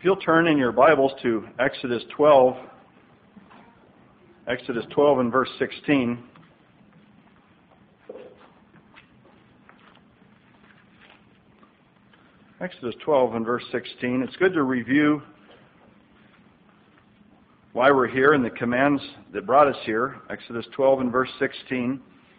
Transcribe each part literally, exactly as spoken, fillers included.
If you'll turn in your Bibles to Exodus twelve, Exodus twelve and verse sixteen. Exodus twelve and verse sixteen. It's good to review why we're here and the commands that brought us here. Exodus twelve and verse sixteen.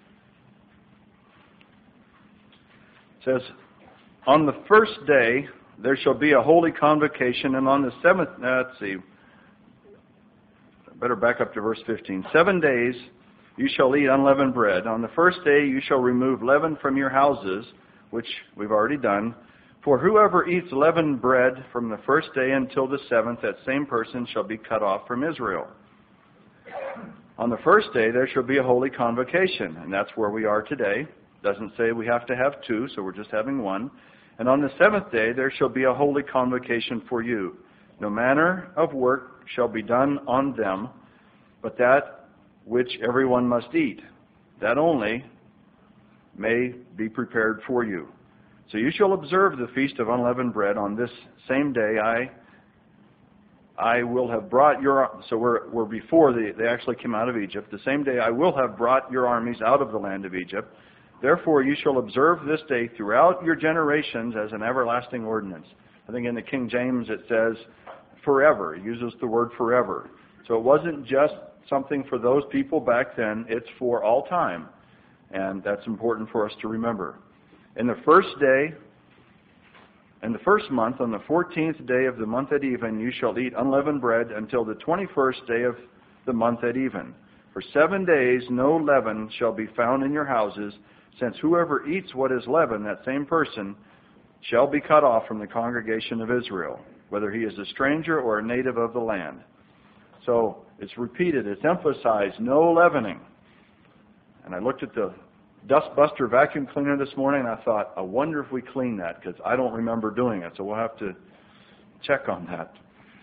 It says, "On the first day there shall be a holy convocation, and on the seventh..." Uh, let's see. Better back up to verse fifteen. "Seven days you shall eat unleavened bread. On the first day you shall remove leaven from your houses," which we've already done. "For whoever eats leavened bread from the first day until the seventh, that same person shall be cut off from Israel. On the first day there shall be a holy convocation," and that's where we are today. Doesn't say we have to have two, so we're just having one. "And on the seventh day there shall be a holy convocation for you. No manner of work shall be done on them, but that which everyone must eat, that only may be prepared for you. So you shall observe the feast of unleavened bread on this same day. I I will have brought your..." So we're, we're before they, they actually came out of Egypt. "The same day I will have brought your armies out of the land of Egypt. Therefore you shall observe this day throughout your generations as an everlasting ordinance." I think in the King James it says forever. It uses the word forever. So it wasn't just something for those people back then. It's for all time. And that's important for us to remember. "In the first day, in the first month, on the fourteenth day of the month at even, you shall eat unleavened bread until the twenty-first day of the month at even. For seven days no leaven shall be found in your houses, since whoever eats what is leavened, that same person shall be cut off from the congregation of Israel, whether he is a stranger or a native of the land." So it's repeated, it's emphasized, no leavening. And I looked at the Dustbuster vacuum cleaner this morning, and I thought, I wonder if we clean that, because I don't remember doing it, so we'll have to check on that.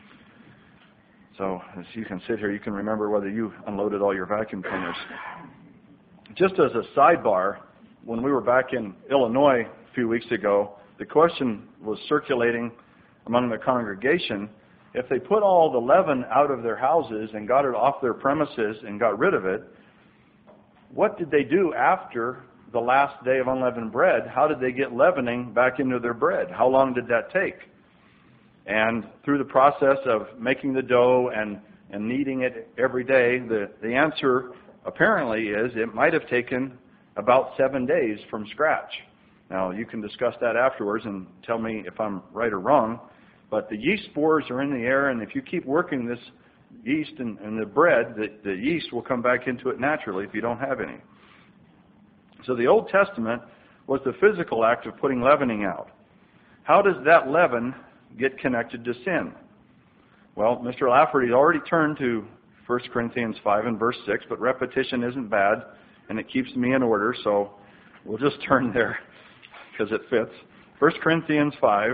So as you can sit here, you can remember whether you unloaded all your vacuum cleaners. Just as a sidebar, when we were back in Illinois a few weeks ago, the question was circulating among the congregation, if they put all the leaven out of their houses and got it off their premises and got rid of it, what did they do after the last day of unleavened bread? How did they get leavening back into their bread? How long did that take? And through the process of making the dough and, and kneading it every day, the, the answer apparently is it might have taken about seven days from scratch. Now, you can discuss that afterwards and tell me if I'm right or wrong, but the yeast spores are in the air, and if you keep working this yeast in, in the bread, the, the yeast will come back into it naturally if you don't have any. So the Old Testament was the physical act of putting leavening out. How does that leaven get connected to sin? Well, Mister Lafferty already turned to First Corinthians five and verse six, but repetition isn't bad, and it keeps me in order, so we'll just turn there because it fits. First Corinthians five.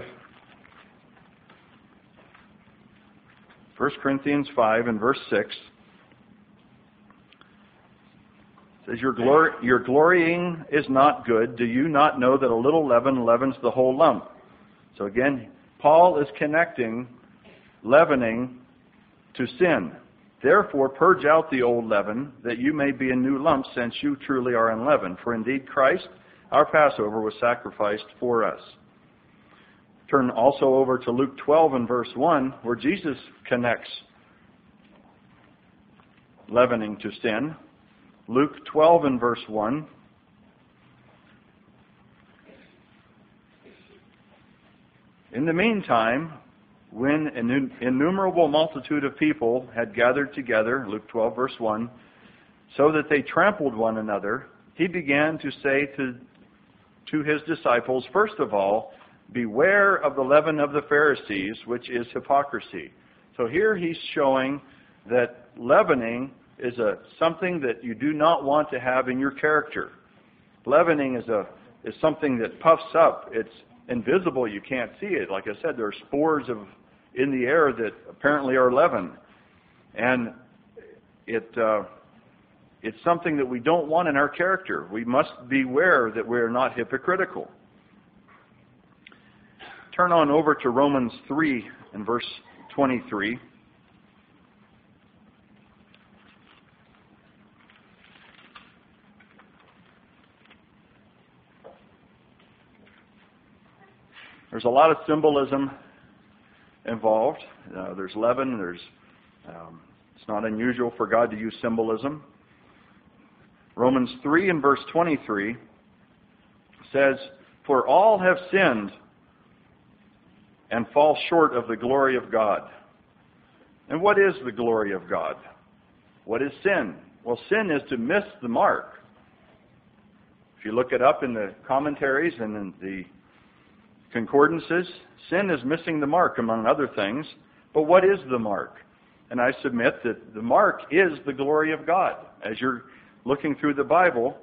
First Corinthians five and verse six. It says, your, glor- your glorying is not good. Do you not know that a little leaven leavens the whole lump? So again, Paul is connecting leavening to sin. Therefore, purge out the old leaven, that you may be a new lump, since you truly are unleavened. For indeed Christ, our Passover, was sacrificed for us. Turn also over to Luke twelve and verse one, where Jesus connects leavening to sin. Luke twelve and verse one. In the meantime, when an innumerable multitude of people had gathered together, Luke twelve verse one, so that they trampled one another, he began to say to, to his disciples, first of all, beware of the leaven of the Pharisees, which is hypocrisy. So here he's showing that leavening is a something that you do not want to have in your character. Leavening is a is something that puffs up. It's invisible. You can't see it. Like I said, there are spores of in the air that apparently are leaven, and it uh, it's something that we don't want in our character. We must beware that we are not hypocritical. Turn on over to Romans three in verse twenty-three. There's a lot of symbolism involved. Uh, there's leaven. There's um, it's not unusual for God to use symbolism. Romans three and verse twenty-three says, "For all have sinned and fall short of the glory of God." And what is the glory of God? What is sin? Well, sin is to miss the mark. If you look it up in the commentaries and in the concordances, sin is missing the mark, among other things. But what is the mark? And I submit that the mark is the glory of God. As you're looking through the Bible,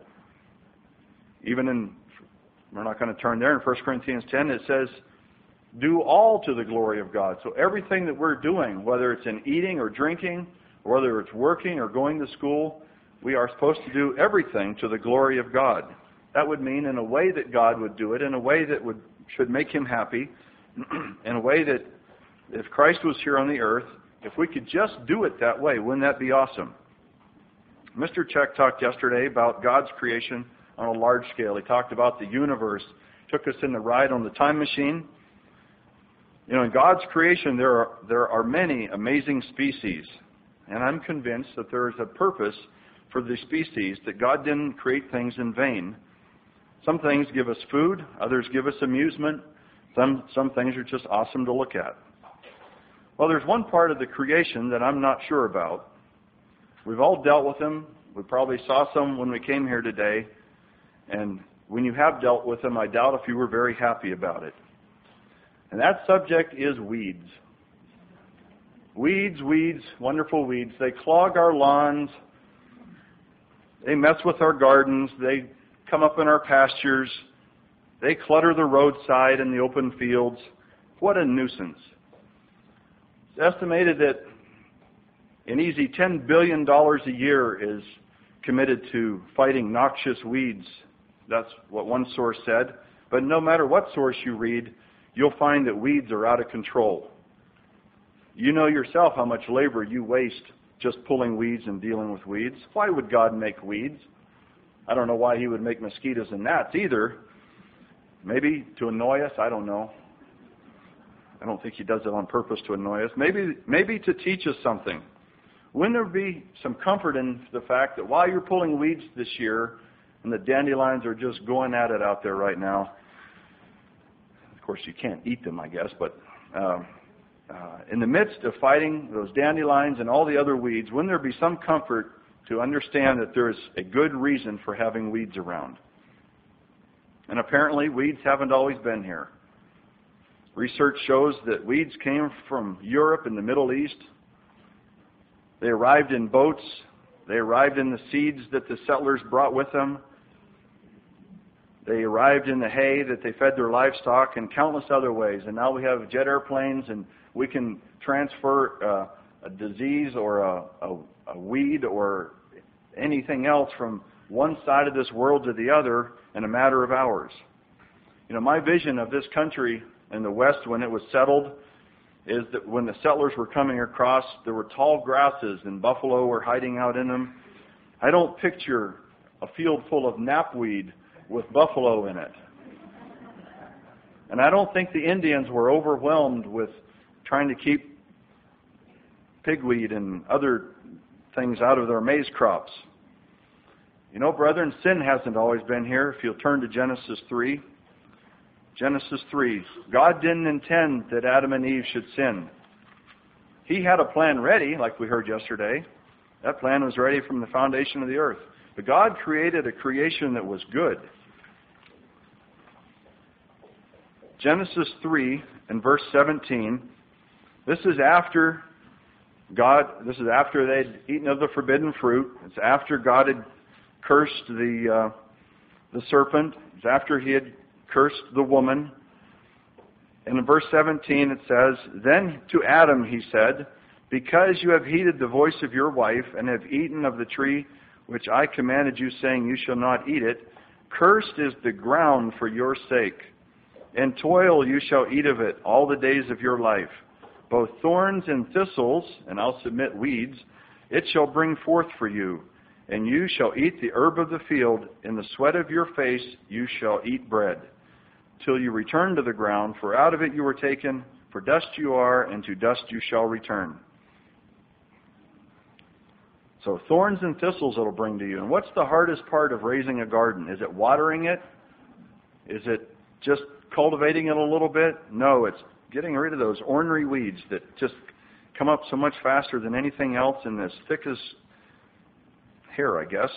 even in, we're not going to turn there, in First Corinthians ten, it says, do all to the glory of God. So everything that we're doing, whether it's in eating or drinking, or whether it's working or going to school, we are supposed to do everything to the glory of God. That would mean in a way that God would do it, in a way that would should make Him happy, in a way that if Christ was here on the earth, if we could just do it that way, wouldn't that be awesome? Mister Check talked yesterday about God's creation on a large scale. He talked about the universe, took us in the ride on the time machine. You know, in God's creation, there are, there are many amazing species. And I'm convinced that there is a purpose for the species, that God didn't create things in vain. Some things give us food, others give us amusement. Some, some things are just awesome to look at. Well, there's one part of the creation that I'm not sure about. We've all dealt with them. We probably saw some when we came here today. And when you have dealt with them, I doubt if you were very happy about it. And that subject is weeds. Weeds, weeds, wonderful weeds. They clog our lawns. They mess with our gardens. They come up in our pastures. They clutter the roadside and the open fields. What a nuisance. It's estimated that an easy ten billion dollars a year is committed to fighting noxious weeds. That's what one source said. But no matter what source you read, you'll find that weeds are out of control. You know yourself how much labor you waste just pulling weeds and dealing with weeds. Why would God make weeds? I don't know why He would make mosquitoes and gnats either. Maybe to annoy us, I don't know. I don't think He does it on purpose to annoy us. Maybe, maybe to teach us something. Wouldn't there be some comfort in the fact that while you're pulling weeds this year, and the dandelions are just going at it out there right now, of course you can't eat them, I guess, but uh, uh, in the midst of fighting those dandelions and all the other weeds, wouldn't there be some comfort to understand that there is a good reason for having weeds around? And apparently weeds haven't always been here. Research shows that weeds came from Europe and the Middle East. They arrived in boats. They arrived in the seeds that the settlers brought with them. They arrived in the hay that they fed their livestock, and countless other ways. And now we have jet airplanes, and we can transfer uh, a disease or a, a, a weed or anything else from one side of this world to the other in a matter of hours. You know, my vision of this country in the West when it was settled is that when the settlers were coming across, there were tall grasses and buffalo were hiding out in them. I don't picture a field full of knapweed with buffalo in it. And I don't think the Indians were overwhelmed with trying to keep pigweed and other things out of their maize crops. You know, brethren, sin hasn't always been here. If you'll turn to Genesis three. Genesis three. God didn't intend that Adam and Eve should sin. He had a plan ready, like we heard yesterday. That plan was ready from the foundation of the earth. But God created a creation that was good. Genesis three and verse seventeen. This is after God, this is after they'd eaten of the forbidden fruit. It's after God had cursed the uh, the serpent. It's after He had cursed the woman. And in verse seventeen it says, "Then to Adam He said, because you have heeded the voice of your wife and have eaten of the tree which I commanded you, saying, you shall not eat it, cursed is the ground for your sake. In toil you shall eat of it all the days of your life. both thorns and thistles, and I'll submit weeds, it shall bring forth for you. And you shall eat the herb of the field. In the sweat of your face you shall eat bread, till you return to the ground. For out of it you were taken, for dust you are, and to dust you shall return. So thorns and thistles it'll bring to you. And what's the hardest part of raising a garden? Is it watering it? Is it just cultivating it a little bit? No, it's getting rid of those ornery weeds that just come up so much faster than anything else and as thick as hair, I guess.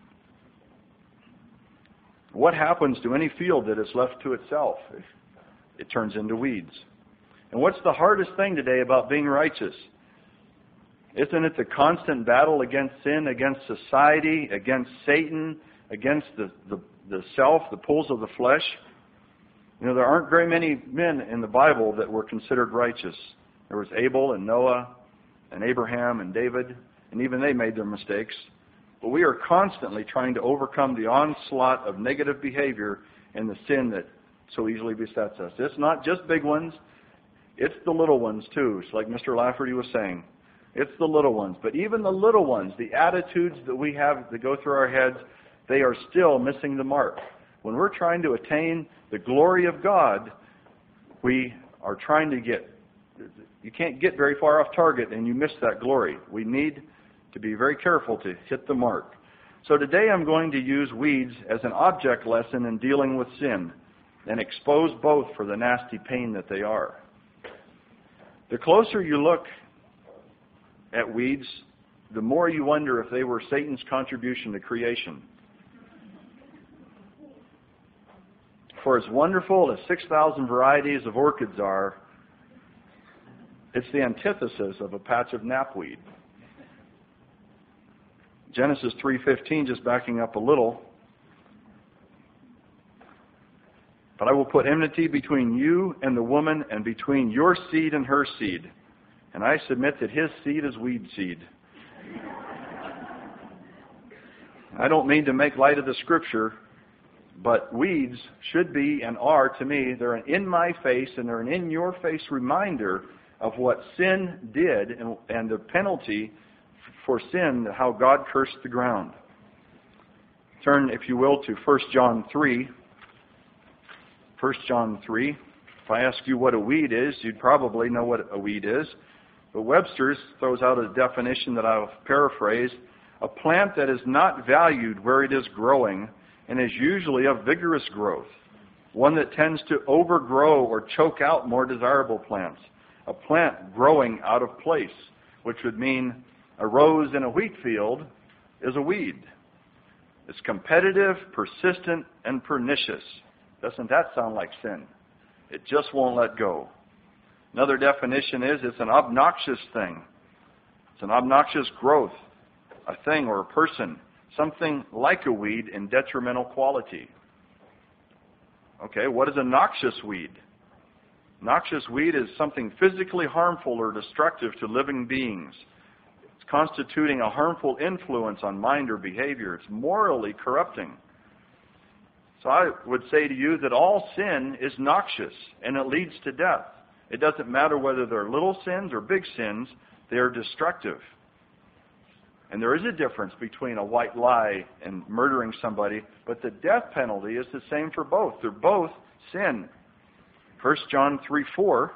What happens to any field that is left to itself? It turns into weeds. And what's the hardest thing today about being righteous? Isn't it the constant battle against sin, against society, against Satan, against the, the, the self, the pulls of the flesh? You know, there aren't very many men in the Bible that were considered righteous. There was Abel and Noah and Abraham and David, and even they made their mistakes. But we are constantly trying to overcome the onslaught of negative behavior and the sin that so easily besets us. It's not just big ones. It's the little ones too. It's like Mister Lafferty was saying. It's the little ones. But even the little ones, the attitudes that we have that go through our heads, they are still missing the mark. When we're trying to attain the glory of God, we are trying to get, you can't get very far off target and you miss that glory. We need to be very careful to hit the mark. So today I'm going to use weeds as an object lesson in dealing with sin and expose both for the nasty pain that they are. The closer you look at weeds, the more you wonder if they were Satan's contribution to creation. For as wonderful as six thousand varieties of orchids are, it's the antithesis of a patch of knapweed. Genesis three fifteen, just backing up a little. But I will put enmity between you and the woman, and between your seed and her seed. And I submit that his seed is weed seed. I don't mean to make light of the Scripture, but weeds should be and are, to me, they're an in-my-face and they're an in-your-face reminder of what sin did and, and the penalty for sin, how God cursed the ground. Turn, if you will, to First John three. First John three. If I ask you what a weed is, you'd probably know what a weed is. But Webster's throws out a definition that I'll paraphrase. A plant that is not valued where it is growing and is usually of vigorous growth. One that tends to overgrow or choke out more desirable plants. A plant growing out of place, which would mean a rose in a wheat field is a weed. It's competitive, persistent, and pernicious. Doesn't that sound like sin? It just won't let go. Another definition is it's an obnoxious thing. It's an obnoxious growth, a thing or a person, something like a weed in detrimental quality. Okay, what is a noxious weed? Noxious weed is something physically harmful or destructive to living beings. It's constituting a harmful influence on mind or behavior. It's morally corrupting. So I would say to you that all sin is noxious and it leads to death. It doesn't matter whether they're little sins or big sins, they are destructive. And there is a difference between a white lie and murdering somebody, but the death penalty is the same for both. They're both sin. First John three four.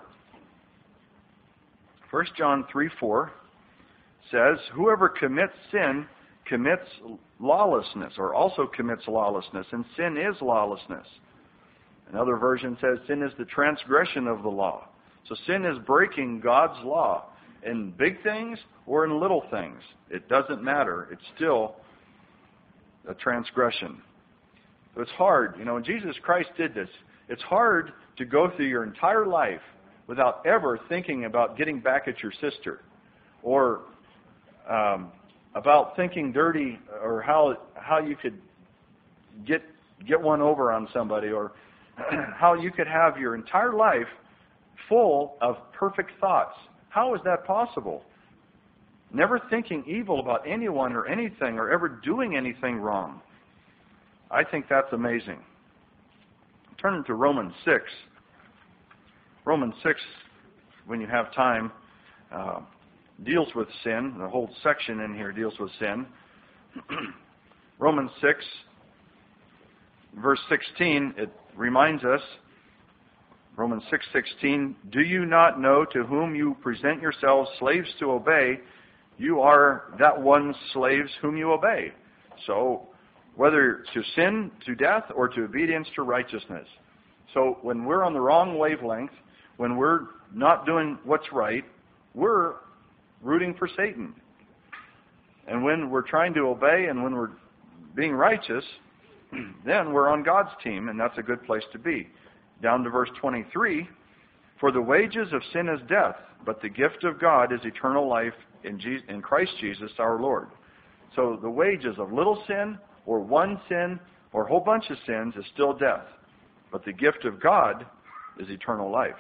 First John three four says, whoever commits sin commits lawlessness, or also commits lawlessness, and sin is lawlessness. Another version says sin is the transgression of the law. So sin is breaking God's law in big things or in little things. It doesn't matter. It's still a transgression. So it's hard. You know, Jesus Christ did this. It's hard to go through your entire life without ever thinking about getting back at your sister, or um, about thinking dirty, or how how you could get get one over on somebody, or how you could have your entire life full of perfect thoughts. How is that possible? Never thinking evil about anyone or anything, or ever doing anything wrong. I think that's amazing. Turn to Romans six. Romans six, when you have time, uh, deals with sin. The whole section in here deals with sin. Romans six, verse sixteen, it reminds us, Romans six sixteen, do you not know to whom you present yourselves slaves to obey, you are that one's slaves whom you obey. So, whether to sin to death or to obedience to righteousness. So, when we're on the wrong wavelength, when we're not doing what's right, we're rooting for Satan. And when we're trying to obey and when we're being righteous, then we're on God's team, and that's a good place to be. Down to verse twenty-three, for the wages of sin is death, but the gift of God is eternal life in, Jesus, in Christ Jesus our Lord. So the wages of little sin or one sin or a whole bunch of sins is still death. But the gift of God is eternal life.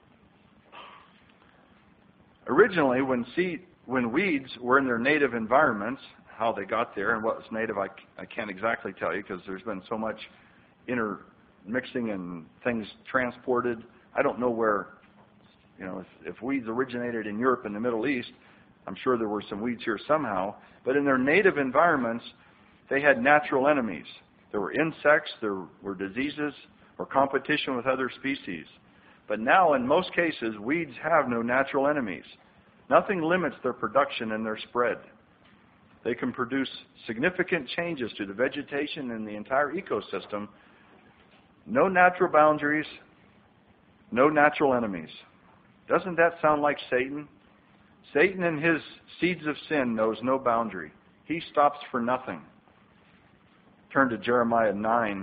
Originally, when seed, when weeds were in their native environments, how they got there and what was native, I, I can't exactly tell you because there's been so much intermixing and things transported. I don't know where, you know, if, if weeds originated in Europe and the Middle East, I'm sure there were some weeds here somehow. But in their native environments, they had natural enemies. There were insects, there were diseases, or competition with other species. But now, in most cases, weeds have no natural enemies. Nothing limits their production and their spread. They can produce significant changes to the vegetation and the entire ecosystem. No natural boundaries, no natural enemies. Doesn't that sound like Satan? Satan and his seeds of sin knows no boundary. He stops for nothing. Turn to Jeremiah nine.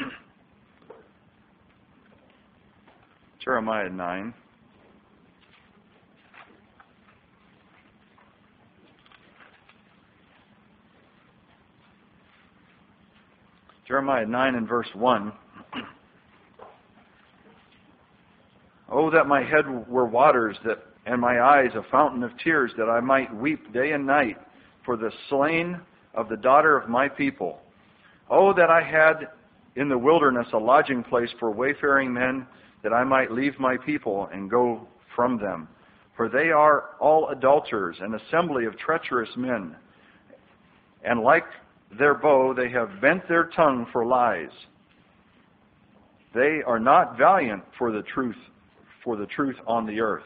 Jeremiah nine. Jeremiah nine and verse one. Oh, that my head were waters, that and my eyes a fountain of tears, that I might weep day and night for the slain of the daughter of my people. Oh, that I had in the wilderness a lodging place for wayfaring men, that I might leave my people and go from them. For they are all adulterers, an assembly of treacherous men. And like their bow, they have bent their tongue for lies. They are not valiant for the truth, for the truth on the earth.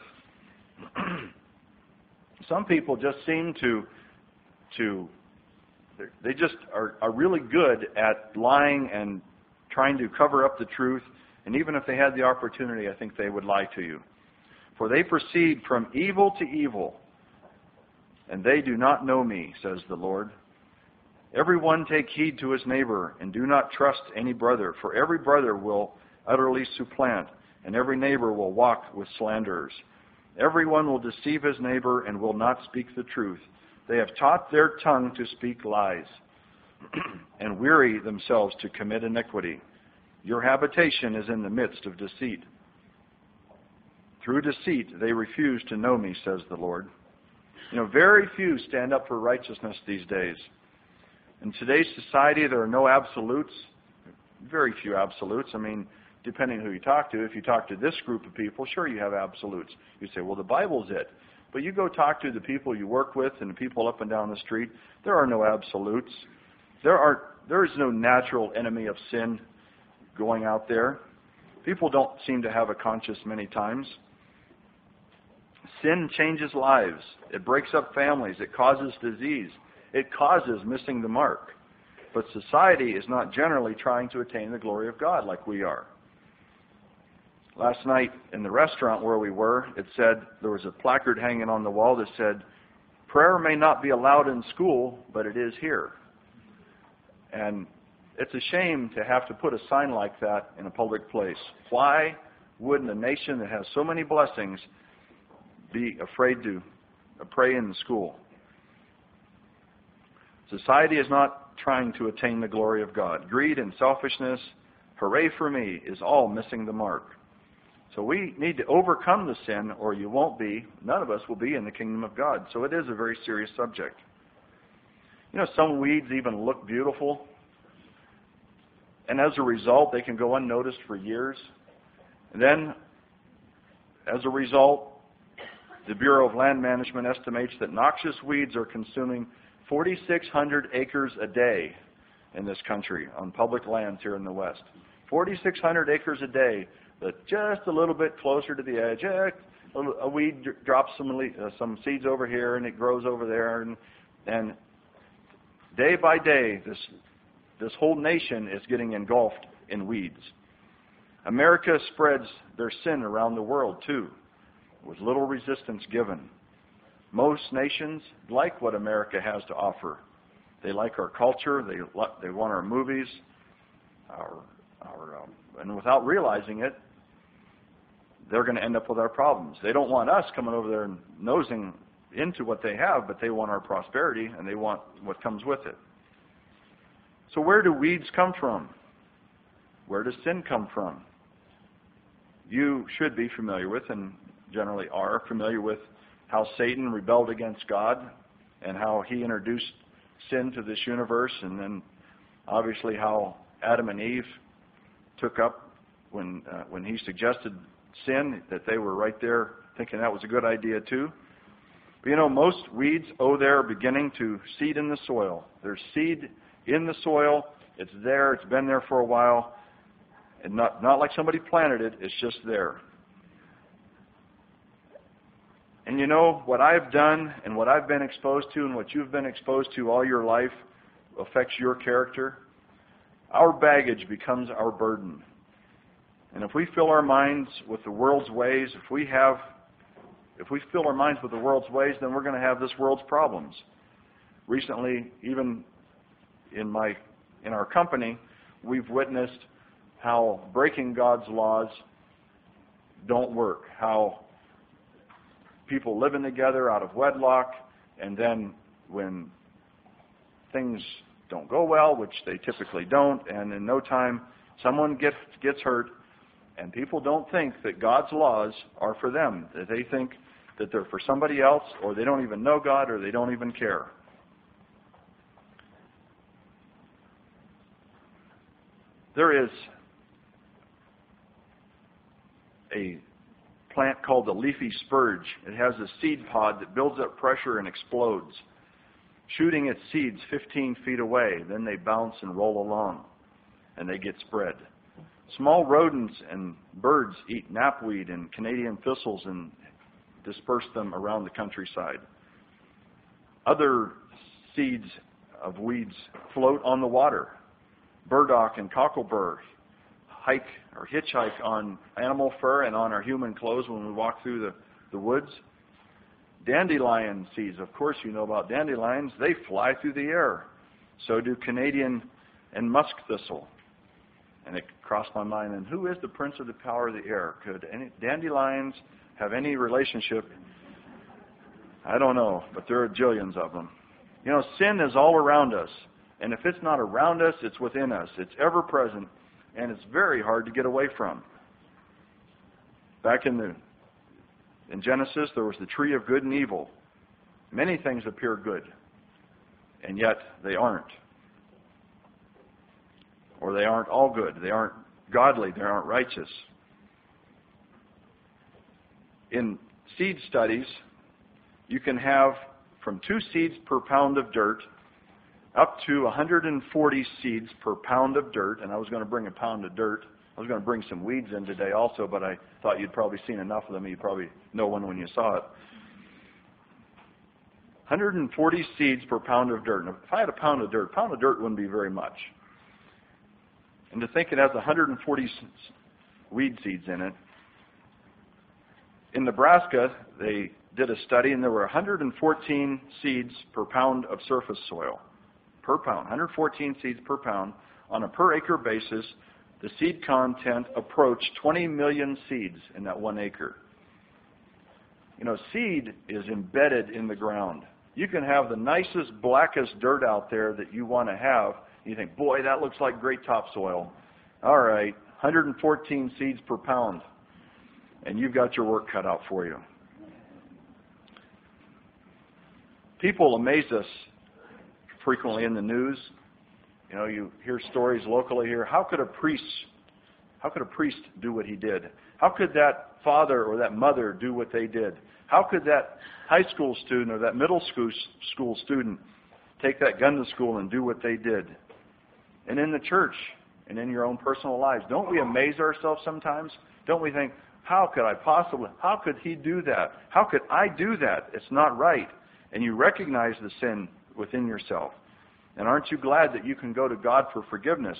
Some people just seem to, to they just are, are really good at lying and trying to cover up the truth. And even if they had the opportunity, I think they would lie to you. For they proceed from evil to evil, and they do not know me, says the Lord. Everyone take heed to his neighbor, and do not trust any brother, for every brother will utterly supplant, and every neighbor will walk with slanderers. Everyone will deceive his neighbor and will not speak the truth. They have taught their tongue to speak lies, and weary themselves to commit iniquity. Your habitation is in the midst of deceit. Through deceit they refuse to know me, says the Lord. You know, very few stand up for righteousness these days. In today's society, there are no absolutes, very few absolutes. I mean, depending who you talk to, if you talk to this group of people, sure, you have absolutes. You say, well, the Bible's it. But you go talk to the people you work with and the people up and down the street, there are no absolutes. There are there is no natural enemy of sin going out there. People don't seem to have a conscience many times. Sin changes lives. It breaks up families. It causes disease. It causes missing the mark. But society is not generally trying to attain the glory of God like we are. Last night in the restaurant where we were, it said, there was a placard hanging on the wall that said, prayer may not be allowed in school, but it is here. And it's a shame to have to put a sign like that in a public place. Why wouldn't a nation that has so many blessings be afraid to pray in the school? Society is not trying to attain the glory of God. Greed and selfishness, hooray for me, is all missing the mark. So we need to overcome the sin, or you won't be, none of us will be in the kingdom of God. So it is a very serious subject. You know, some weeds even look beautiful, and as a result, they can go unnoticed for years. And then, as a result, The Bureau of Land Management estimates that noxious weeds are consuming four thousand six hundred acres a day in this country on public lands here in the West. four thousand six hundred acres a day, but just a little bit closer to the edge. Eh, a weed drops some uh, some seeds over here, and it grows over there, and and day by day, this this whole nation is getting engulfed in weeds. America spreads their sin around the world too, with little resistance given. Most nations like what America has to offer. They like our culture. They they want our movies, our our um, and without realizing it, they're going to end up with our problems. They don't want us coming over there and nosing into what they have, but they want our prosperity, and they want what comes with it. So where do weeds come from? Where does sin come from? You should be familiar with, and generally are familiar with, how Satan rebelled against God and how he introduced sin to this universe, and then obviously how Adam and Eve took up when uh, when he suggested sin, that they were right there thinking that was a good idea too. But you know, most weeds owe their beginning to seed in the soil. There's seed in the soil. It's there. It's been there for a while. And not, not like somebody planted it. It's just there. And you know, what I've done and what I've been exposed to and what you've been exposed to all your life affects your character. Our baggage becomes our burden. And if we fill our minds with the world's ways, if we have, if we fill our minds with the world's ways, then we're going to have this world's problems. Recently, even in my, in our company, we've witnessed how breaking God's laws don't work. How people living together out of wedlock, and then when things don't go well, which they typically don't, and in no time someone gets gets hurt. And people don't think that God's laws are for them. That they think that they're for somebody else, or they don't even know God, or they don't even care. There is a plant called the leafy spurge. It has a seed pod that builds up pressure and explodes, shooting its seeds fifteen feet away. Then they bounce and roll along, and they get spread. Small rodents and birds eat knapweed and Canadian thistles and disperse them around the countryside. Other seeds of weeds float on the water. Burdock and cocklebur hike or hitchhike on animal fur and on our human clothes when we walk through the, the woods. Dandelion seeds, of course you know about dandelions, they fly through the air. So do Canadian and musk thistle. And it crossed my mind, and who is the prince of the power of the air? Could any dandelions have any relationship? I don't know, but there are jillions of them. You know, sin is all around us. And if it's not around us, it's within us. It's ever present, and it's very hard to get away from. Back in the in Genesis, there was the tree of good and evil. Many things appear good, and yet they aren't. Or they aren't all good. They aren't godly. They aren't righteous. In seed studies, you can have from two seeds per pound of dirt up to one hundred forty seeds per pound of dirt. And I was going to bring a pound of dirt. I was going to bring some weeds in today also, but I thought you'd probably seen enough of them. You'd probably know one when you saw it. one hundred forty seeds per pound of dirt. Now, if I had a pound of dirt, a pound of dirt wouldn't be very much. And to think it has one hundred forty weed seeds in it. In Nebraska, they did a study, and there were one hundred fourteen seeds per pound of surface soil. Per pound. one hundred fourteen seeds per pound. On a per acre basis, the seed content approached twenty million seeds in that one acre. You know, seed is embedded in the ground. You can have the nicest, blackest dirt out there that you want to have. You think, boy, that looks like great topsoil. All right, one hundred fourteen seeds per pound. And you've got your work cut out for you. People amaze us frequently in the news. You know, you hear stories locally here. How could a priest, how could a priest do what he did? How could that father or that mother do what they did? How could that high school student or that middle school school student take that gun to school and do what they did? And in the church and in your own personal lives, don't we amaze ourselves sometimes? Don't we think, how could I possibly, how could he do that? How could I do that? It's not right. And you recognize the sin within yourself. And aren't you glad that you can go to God for forgiveness?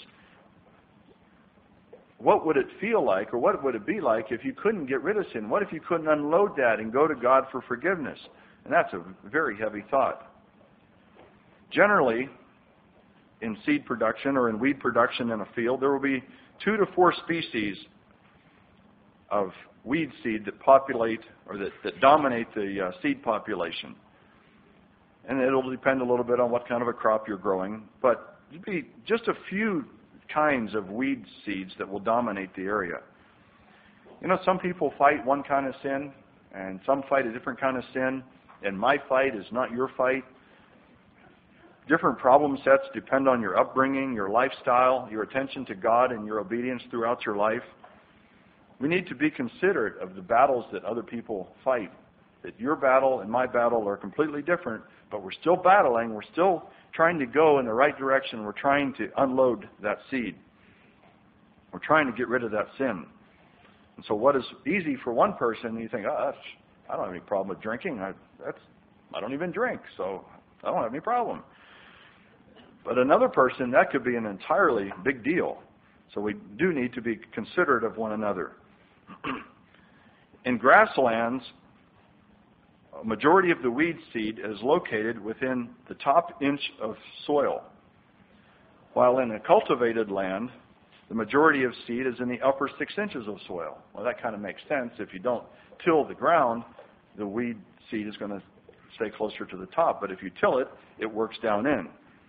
What would it feel like, or what would it be like if you couldn't get rid of sin? What if you couldn't unload that and go to God for forgiveness? And that's a very heavy thought. Generally, in seed production or in weed production in a field, there will be two to four species of weed seed that populate or that, that dominate the uh, seed population. And it'll depend a little bit on what kind of a crop you're growing, but it'll be just a few kinds of weed seeds that will dominate the area. You know, some people fight one kind of sin, and some fight a different kind of sin, and my fight is not your fight. Different problem sets depend on your upbringing, your lifestyle, your attention to God, and your obedience throughout your life. We need to be considerate of the battles that other people fight. That your battle and my battle are completely different, but we're still battling. We're still trying to go in the right direction. We're trying to unload that seed. We're trying to get rid of that sin. And so what is easy for one person, you think, oh, that's, I don't have any problem with drinking. I, that's, I don't even drink, so I don't have any problem. But another person, that could be an entirely big deal. So we do need to be considerate of one another. In grasslands, a majority of the weed seed is located within the top inch of soil, while in a cultivated land, the majority of seed is in the upper six inches of soil. Well, that kind of makes sense. If you don't till the ground, the weed seed is going to stay closer to the top. But if you till it, it works down in.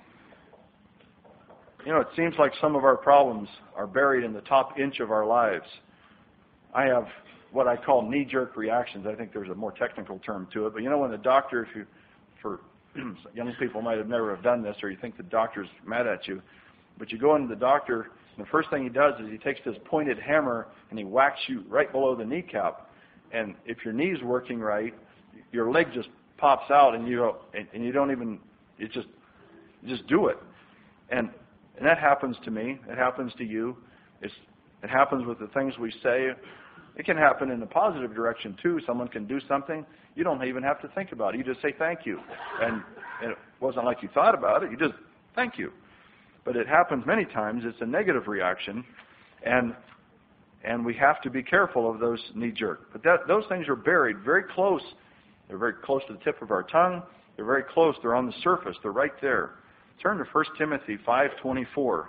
You know, it seems like some of our problems are buried in the top inch of our lives. I have what I call knee-jerk reactions. I think there's a more technical term to it. But you know, when the doctor, if you, for young people might have never have done this, or you think the doctor's mad at you, but you go into the doctor, and the first thing he does is he takes this pointed hammer and he whacks you right below the kneecap. And if your knee's working right, your leg just pops out, and you and, and you don't even, it just, you just do it. And And that happens to me. It happens to you. It's, it happens with the things we say. It can happen in a positive direction, too. Someone can do something. You don't even have to think about it. You just say thank you. And, and it wasn't like you thought about it. You just, thank you. But it happens many times. It's a negative reaction. And and we have to be careful of those knee-jerk. But that, those things are buried very close. They're very close to the tip of our tongue. They're very close. They're on the surface. They're right there. Turn to First Timothy five twenty-four.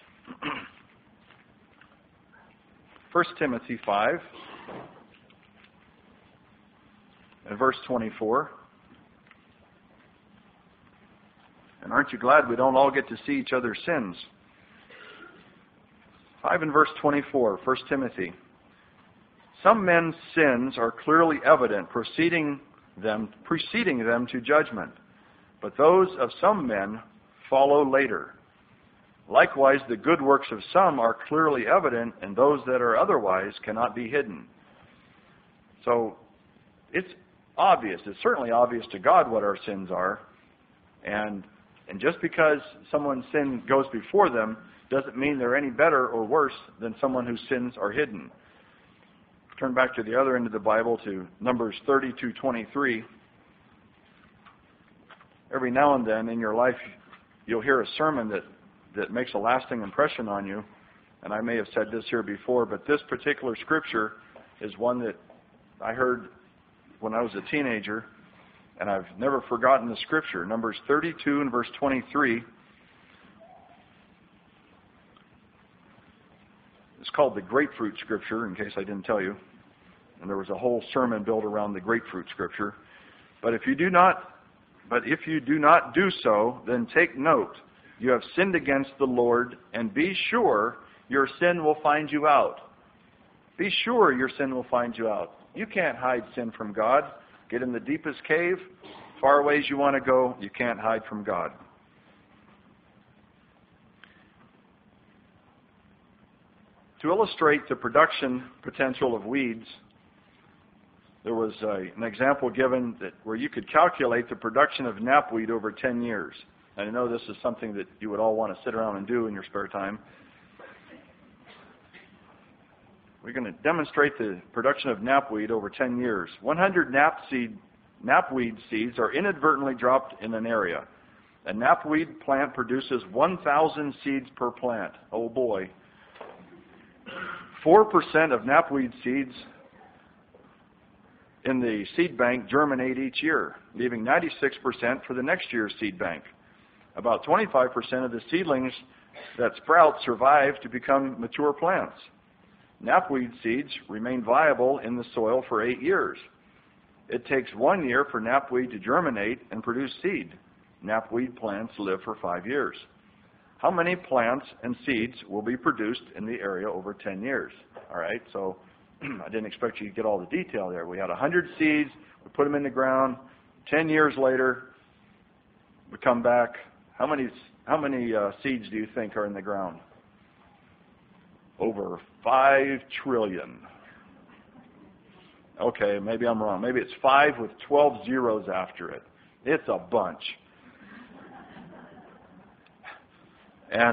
First Timothy five and verse twenty-four. And aren't you glad we don't all get to see each other's sins? five and verse twenty-four, First Timothy. Some men's sins are clearly evident, preceding them, preceding them to judgment. But those of some men follow later. Likewise, the good works of some are clearly evident, and those that are otherwise cannot be hidden. So it's obvious. It's certainly obvious to God what our sins are. And and just because someone's sin goes before them doesn't mean they're any better or worse than someone whose sins are hidden. Turn back to the other end of the Bible to Numbers thirty-two twenty-three. Every now and then in your life, you'll hear a sermon that, that makes a lasting impression on you. And I may have said this here before, but this particular scripture is one that I heard when I was a teenager, and I've never forgotten the scripture. Numbers thirty-two and verse twenty-three. It's called the grapefruit scripture, in case I didn't tell you. And there was a whole sermon built around the grapefruit scripture. But if you do not But if you do not do so, then take note. You have sinned against the Lord, and be sure your sin will find you out. Be sure your sin will find you out. You can't hide sin from God. Get in the deepest cave, far away as you want to go, you can't hide from God. To illustrate the production potential of weeds, There was uh, an example given that where you could calculate the production of knapweed over ten years. And I know this is something that you would all want to sit around and do in your spare time. We're going to demonstrate the production of knapweed over ten years. one hundred knap seed, knapweed seeds are inadvertently dropped in an area. A knapweed plant produces one thousand seeds per plant. Oh boy. four percent of knapweed seeds in the seed bank germinate each year, leaving ninety-six percent for the next year's seed bank. About twenty-five percent of the seedlings that sprout survive to become mature plants. Knapweed seeds remain viable in the soil for eight years. It takes one year for knapweed to germinate and produce seed. Knapweed plants live for five years. How many plants and seeds will be produced in the area over ten years? All right, so I didn't expect you to get all the detail there. We had one hundred seeds. We put them in the ground. ten years later, we come back. How many, how many uh, seeds do you think are in the ground? Over five trillion. Okay, maybe I'm wrong. Maybe it's five with twelve zeros after it. It's a bunch. And,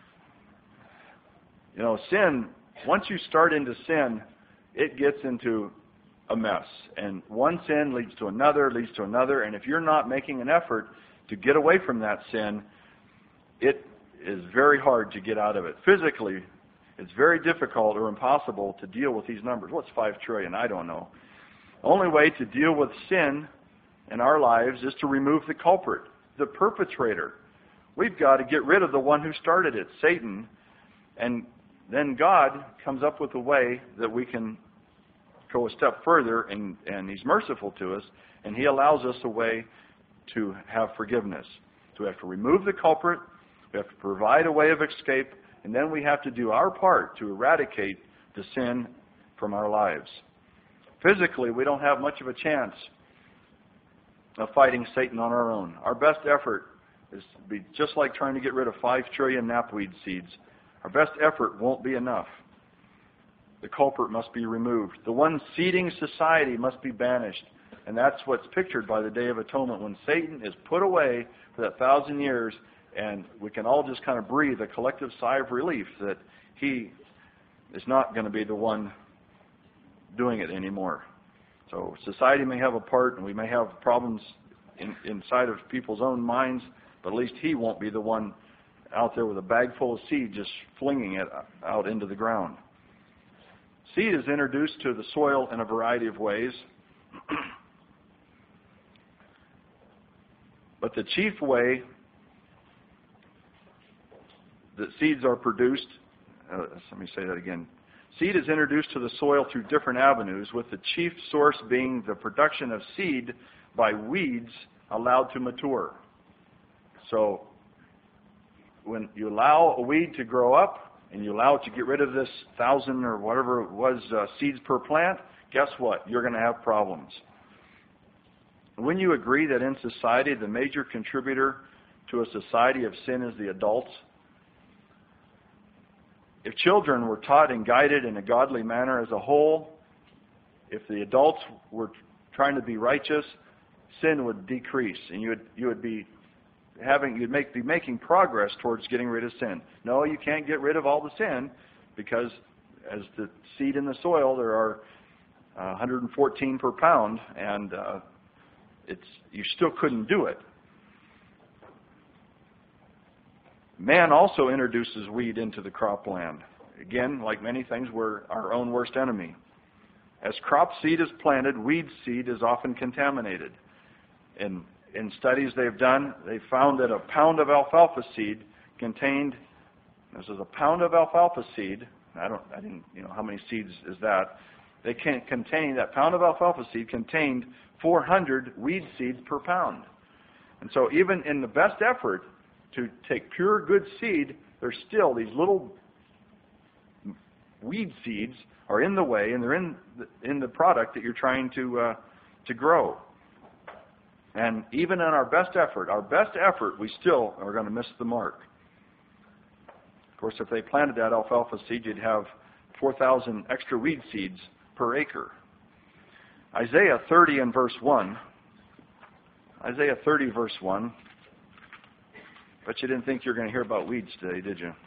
you know, sin, once you start into sin, it gets into a mess. And one sin leads to another, leads to another. And if you're not making an effort to get away from that sin, it is very hard to get out of it. Physically, it's very difficult or impossible to deal with these numbers. What's five trillion? I don't know. The only way to deal with sin in our lives is to remove the culprit, the perpetrator. We've got to get rid of the one who started it, Satan. And then God comes up with a way that we can go a step further, and, and He's merciful to us, and He allows us a way to have forgiveness. So we have to remove the culprit, we have to provide a way of escape, and then we have to do our part to eradicate the sin from our lives. Physically, we don't have much of a chance of fighting Satan on our own. Our best effort is to be just like trying to get rid of five trillion knapweed seeds. Our best effort won't be enough. The culprit must be removed. The one seeding society must be banished. And that's what's pictured by the Day of Atonement, when Satan is put away for that thousand years, and we can all just kind of breathe a collective sigh of relief that he is not going to be the one doing it anymore. So society may have a part, and we may have problems in, inside of people's own minds, but at least he won't be the one out there with a bag full of seed just flinging it out into the ground. Seed is introduced to the soil in a variety of ways. But the chief way that seeds are produced, uh, let me say that again. Seed is introduced to the soil through different avenues, with the chief source being the production of seed by weeds allowed to mature. So when you allow a weed to grow up and you allow it to get rid of this thousand or whatever it was uh, seeds per plant, guess what? You're going to have problems. When you agree that in society the major contributor to a society of sin is the adults, if children were taught and guided in a godly manner as a whole, if the adults were trying to be righteous, sin would decrease, and you would you would be having you'd make be making progress towards getting rid of sin. No, you can't get rid of all the sin, because as the seed in the soil, there are uh, one hundred fourteen per pound, and uh, it's you still couldn't do it. Man also introduces weed into the cropland. Again, like many things, we're our own worst enemy. As crop seed is planted, weed seed is often contaminated. In, in studies they've done, they found that a pound of alfalfa seed contained, this is a pound of alfalfa seed, I don't, I didn't, you know, how many seeds is that? They can contain, that pound of alfalfa seed contained four hundred weed seeds per pound. And so even in the best effort to take pure good seed, there's still these little weed seeds are in the way, and they're in the, in the product that you're trying to uh, to grow. And even in our best effort, our best effort, we still are going to miss the mark. Of course, if they planted that alfalfa seed, you'd have four thousand extra weed seeds per acre. Isaiah thirty and verse one. Isaiah thirty verse one. But you didn't think you were going to hear about weeds today, did you?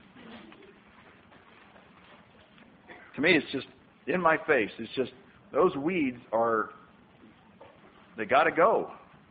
To me, it's just in my face. It's just, those weeds are, they got to go.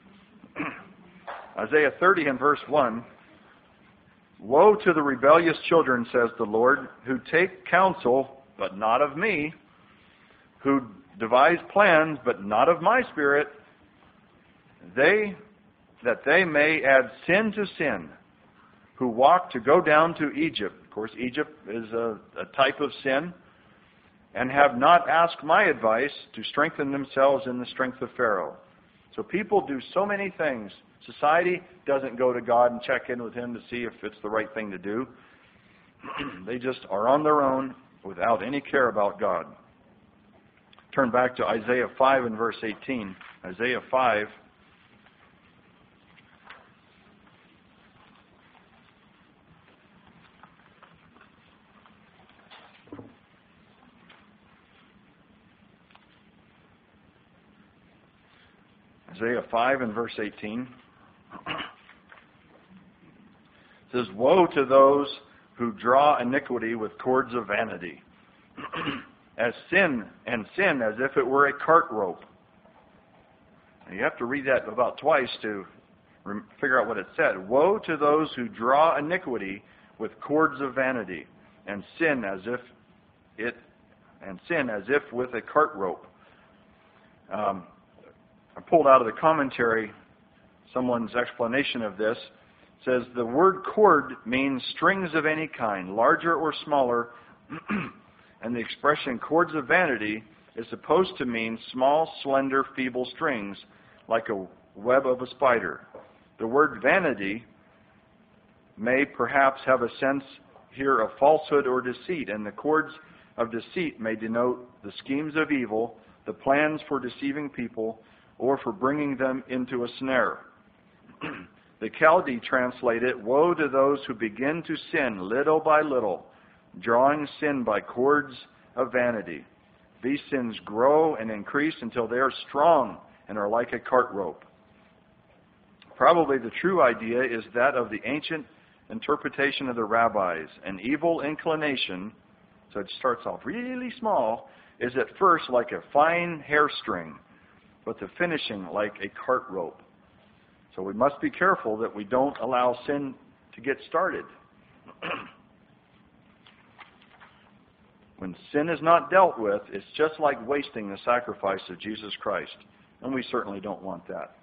Isaiah thirty and verse one. Woe to the rebellious children, says the Lord, who take counsel, but not of me, who devise plans, but not of my spirit, they, that they may add sin to sin, who walk to go down to Egypt. Of course, Egypt is a, a type of sin, and have not asked my advice to strengthen themselves in the strength of Pharaoh. So people do so many things. Society doesn't go to God and check in with Him to see if it's the right thing to do. They just are on their own without any care about God. Turn back to Isaiah five and verse eighteen. Isaiah five. Isaiah five and verse eighteen. It says, woe to those who draw iniquity with cords of vanity, as sin, and sin as if it were a cart rope. Now, you have to read that about twice to figure out what it said. Woe to those who draw iniquity with cords of vanity, and sin as if it, and sin as if with a cart rope. Um, I pulled out of the commentary someone's explanation of this. It says the word cord means strings of any kind, larger or smaller, and the expression cords of vanity is supposed to mean small, slender, feeble strings, like a web of a spider. The word vanity may perhaps have a sense here of falsehood or deceit, and the cords of deceit may denote the schemes of evil, the plans for deceiving people, or for bringing them into a snare. The Chaldee translate it, woe to those who begin to sin little by little, drawing sin by cords of vanity. These sins grow and increase until they are strong and are like a cart rope. Probably the true idea is that of the ancient interpretation of the rabbis. An evil inclination, so it starts off really small, is at first like a fine hair string, but the finishing like a cart rope. So we must be careful that we don't allow sin to get started. When sin is not dealt with, it's just like wasting the sacrifice of Jesus Christ. And we certainly don't want that.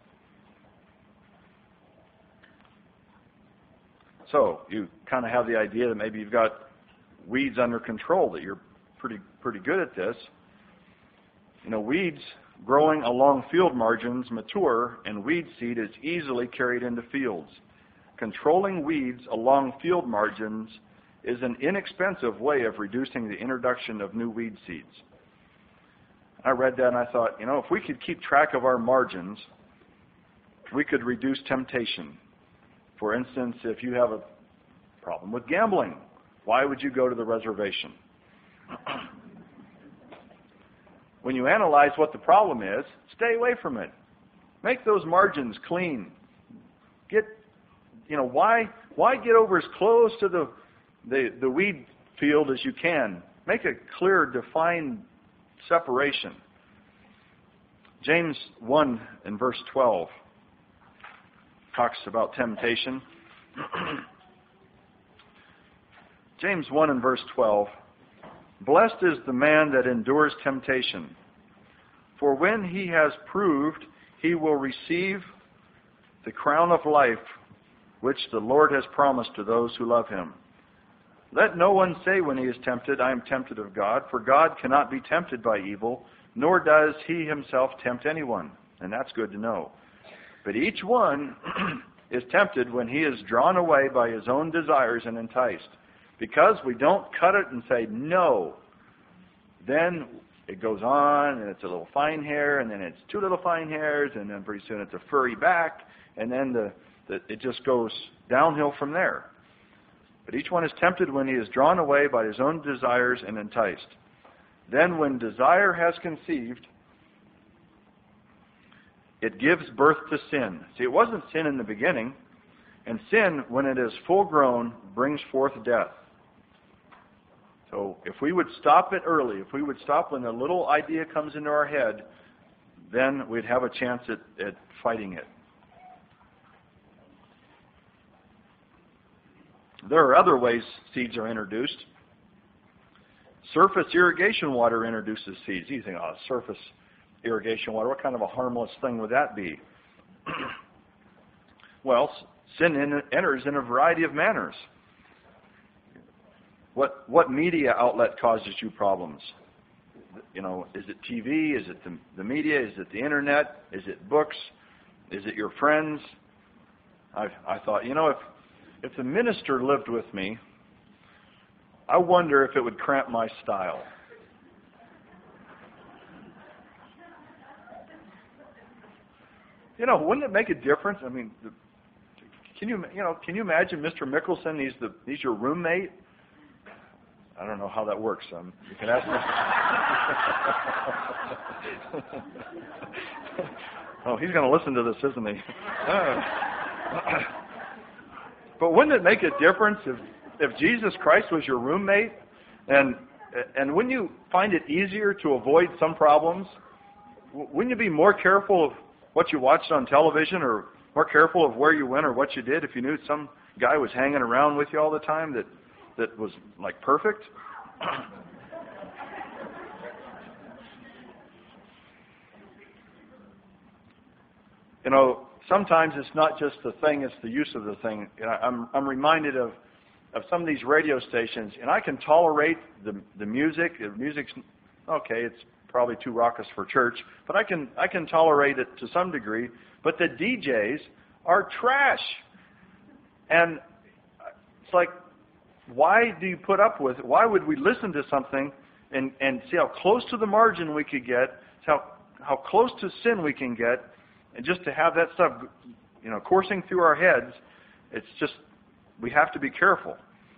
So you kind of have the idea that maybe you've got weeds under control, that you're pretty pretty good at this. You know, weeds growing along field margins mature, and weed seed is easily carried into fields. Controlling weeds along field margins is an inexpensive way of reducing the introduction of new weed seeds. I read that and I thought, you know, if we could keep track of our margins, we could reduce temptation. For instance, if you have a problem with gambling, why would you go to the reservation? When you analyze what the problem is, stay away from it. Make those margins clean. Get, you know, why why get over as close to the, the, the weed field as you can? Make a clear, defined separation. James one in verse twelve talks about temptation. James one in verse twelve. Blessed is the man that endures temptation, for when he has proved, he will receive the crown of life which the Lord has promised to those who love him. Let no one say when he is tempted, I am tempted of God, for God cannot be tempted by evil, nor does he himself tempt anyone. And that's good to know. But each one is tempted when he is drawn away by his own desires and enticed. Because we don't cut it and say no, then it goes on, and it's a little fine hair, and then it's two little fine hairs, and then pretty soon it's a furry back, and then the, the it just goes downhill from there. But each one is tempted when he is drawn away by his own desires and enticed. Then when desire has conceived, it gives birth to sin. See, it wasn't sin in the beginning. And sin, when it is full grown, brings forth death. So if we would stop it early, if we would stop when the little idea comes into our head, then we'd have a chance at, at fighting it. There are other ways seeds are introduced. Surface irrigation water introduces seeds. You think, oh, surface irrigation water, what kind of a harmless thing would that be? Well, sin in, enters in a variety of manners. What what media outlet causes you problems? You know, is it T V? Is it the, the media? Is it the internet? Is it books? Is it your friends? I I thought, you know, if if the minister lived with me, I wonder if it would cramp my style. You know, wouldn't it make a difference? I mean, the, can you you know can you imagine Mister Mickelson? He's the he's your roommate. I don't know how that works. Um, you can ask me. Oh, he's going to listen to this, isn't he? Uh, but wouldn't it make a difference if, if Jesus Christ was your roommate? And and wouldn't you find it easier to avoid some problems? Wouldn't you be more careful of what you watched on television, or more careful of where you went or what you did if you knew some guy was hanging around with you all the time that that was like perfect? You know, sometimes it's not just the thing, it's the use of the thing. You know, I'm I'm reminded of, of some of these radio stations, and I can tolerate the the music. The music's okay, it's probably too raucous for church, but I can I can tolerate it to some degree. But the D Js are trash. And it's like, why do you put up with it? Why would we listen to something and, and see how close to the margin we could get, how how close to sin we can get, and just to have that stuff, you know, coursing through our heads? It's just, we have to be careful.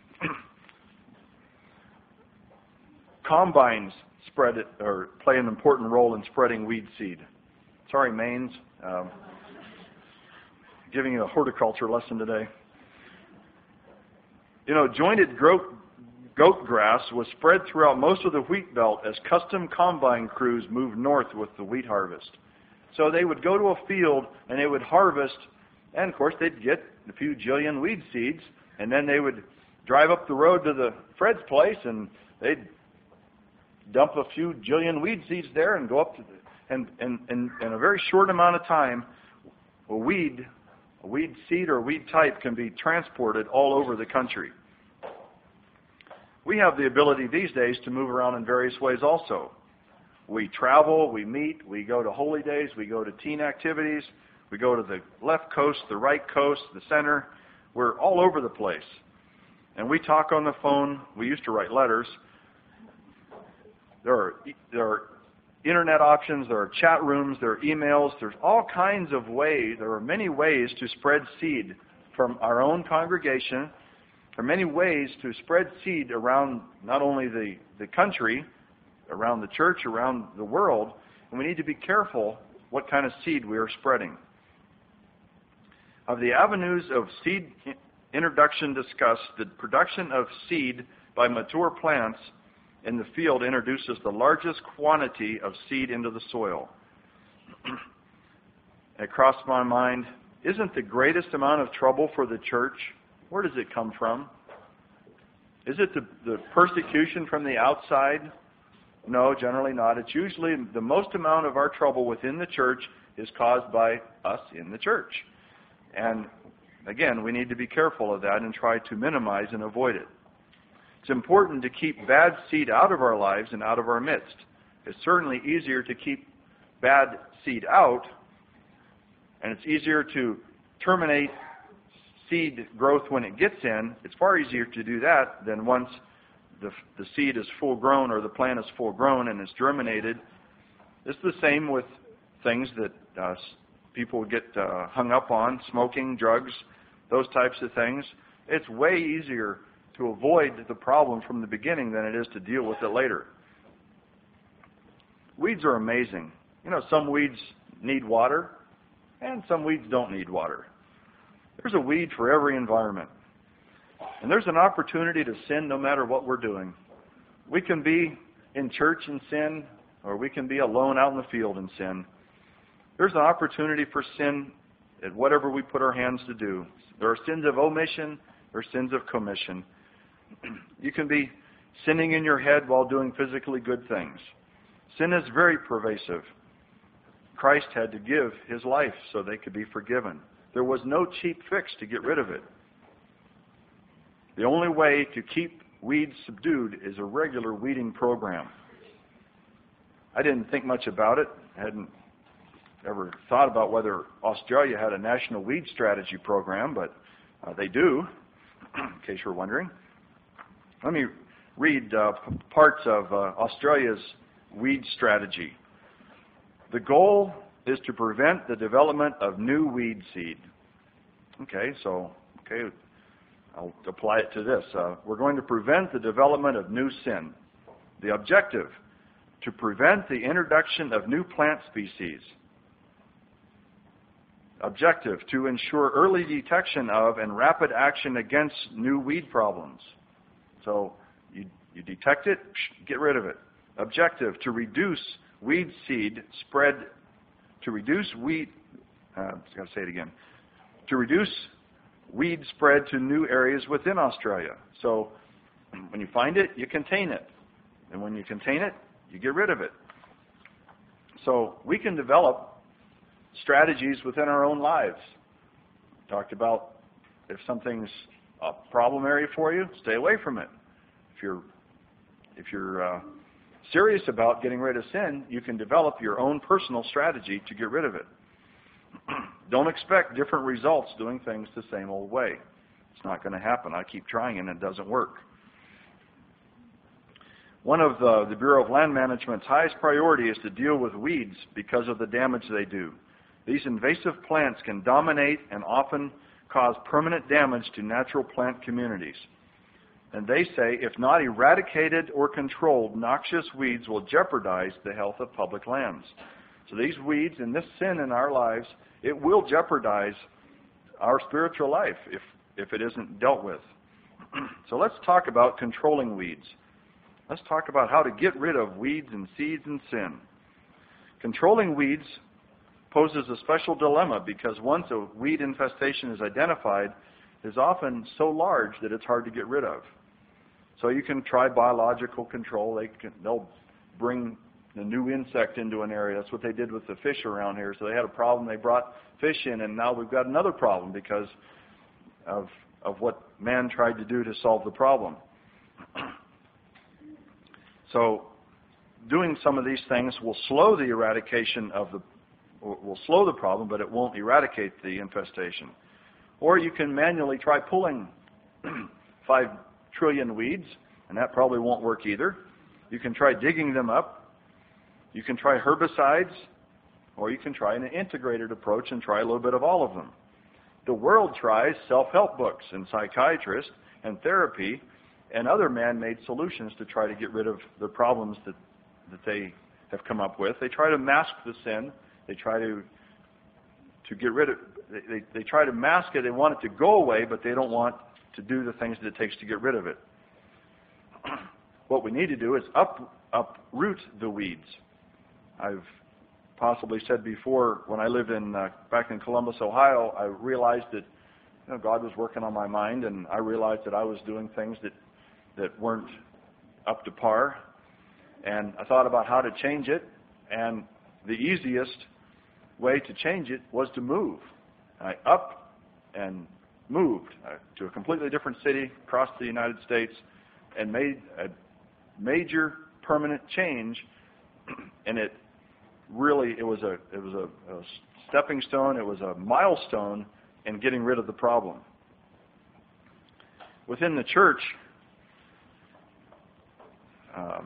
Combines spread it, or play an important role in spreading weed seed. Sorry, Maines, um, giving you a horticulture lesson today. You know, jointed goat, goat grass was spread throughout most of the wheat belt as custom combine crews moved north with the wheat harvest. So they would go to a field and they would harvest, and of course they'd get a few jillion weed seeds, and then they would drive up the road to the Fred's place and they'd dump a few jillion weed seeds there and go up to the, and, and, and in a very short amount of time, a weed, a weed seed or weed type can be transported all over the country. We have the ability these days to move around in various ways also. We travel, we meet, we go to holy days, we go to teen activities, we go to the left coast, the right coast, the center. We're all over the place. And we talk on the phone. We used to write letters. There are, there are internet options, there are chat rooms, there are emails, there's all kinds of ways, there are many ways to spread seed from our own congregation. There are many ways to spread seed around not only the, the country, around the church, around the world, and we need to be careful what kind of seed we are spreading. Of the avenues of seed introduction discussed, the production of seed by mature plants in the field introduces the largest quantity of seed into the soil. It crossed my mind, isn't the greatest amount of trouble for the church? Where does it come from? Is it the, the persecution from the outside? No, generally not. It's usually the most amount of our trouble within the church is caused by us in the church. And again, we need to be careful of that and try to minimize and avoid it. It's important to keep bad seed out of our lives and out of our midst. It's certainly easier to keep bad seed out, and it's easier to terminate seed growth when it gets in. It's far easier to do that than once the, the seed is full grown or the plant is full grown and it's germinated. It's the same with things that uh, people get uh, hung up on, smoking, drugs, those types of things. It's way easier to avoid the problem from the beginning than it is to deal with it later. Weeds are amazing. You know, some weeds need water. and some weeds don't need water. There's a weed for every environment. And there's an opportunity to sin no matter what we're doing. We can be in church and sin, or we can be alone out in the field and sin. There's an opportunity for sin at whatever we put our hands to do. There are sins of omission, there are sins of commission. You can be sinning in your head while doing physically good things. Sin is very pervasive. Christ had to give His life so they could be forgiven. There was no cheap fix to get rid of it. The only way to keep weeds subdued is a regular weeding program. I didn't think much about it. I hadn't ever thought about whether Australia had a national weed strategy program, but uh, they do, in case you're wondering. Let me read uh, p- parts of uh, Australia's weed strategy. The goal is to prevent the development of new weed seed. Okay, so, okay, I'll apply it to this. Uh, we're going to prevent the development of new sin. The objective, to prevent the introduction of new plant species. Objective, to ensure early detection of and rapid action against new weed problems. So you, you detect it, get rid of it. Objective, to reduce weed seed spread, to reduce weed, uh, I've got to say it again, to reduce weed spread to new areas within Australia. So when you find it, you contain it. And when you contain it, you get rid of it. So we can develop strategies within our own lives. Talked about if something's a problem area for you, stay away from it. If you're if you're uh, serious about getting rid of sin, you can develop your own personal strategy to get rid of it. Don't expect different results doing things the same old way. It's not going to happen. I keep trying and it doesn't work. One of the, the Bureau of Land Management's highest priority is to deal with weeds because of the damage they do. These invasive plants can dominate and often cause permanent damage to natural plant communities. And they say if not eradicated or controlled, noxious weeds will jeopardize the health of public lands. So these weeds and this sin in our lives, it will jeopardize our spiritual life if, if it isn't dealt with. So let's talk about controlling weeds. Let's talk about how to get rid of weeds and seeds and sin. Controlling weeds poses a special dilemma because once a weed infestation is identified, it is often so large that it's hard to get rid of. So you can try biological control. They can, they'll bring the new insect into an area. That's what they did with the fish around here. So they had a problem. They brought fish in, and now we've got another problem because of, of what man tried to do to solve the problem. So doing some of these things will slow the eradication of the, will slow the problem, but it won't eradicate the infestation. Or you can manually try pulling five trillion weeds, and that probably won't work either. You can try digging them up. You can try herbicides, or you can try an integrated approach and try a little bit of all of them. The world tries self-help books and psychiatrists and therapy and other man-made solutions to try to get rid of the problems that, that they have come up with. They try to mask the sin. They try to to get rid of they, they, they try to mask it. They want it to go away, but they don't want to do the things that it takes to get rid of it. What we need to do is up uproot the weeds. I've possibly said before, when I lived in uh, back in Columbus, Ohio, I realized that you know, God was working on my mind, and I realized that I was doing things that that weren't up to par. And I thought about how to change it, and the easiest way to change it was to move. I up and moved uh, to a completely different city across the United States and made a major permanent change. And it really, it was a it was a, a stepping stone. It was a milestone in getting rid of the problem. Within the church, uh,